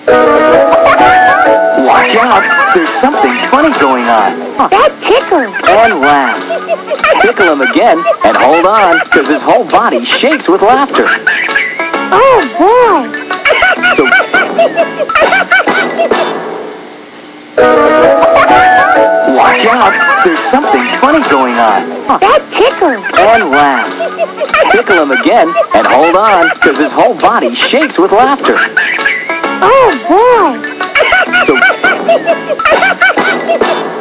Watch out, there's something funny going on. That tickles. And laughs. Tickle him again, and hold on, because his whole body shakes with laughter. Oh, boy. So, watch out, there's something funny going on. That tickles. And laughs. Tickle him again, and hold on, because his whole body shakes with laughter. Oh, boy. So,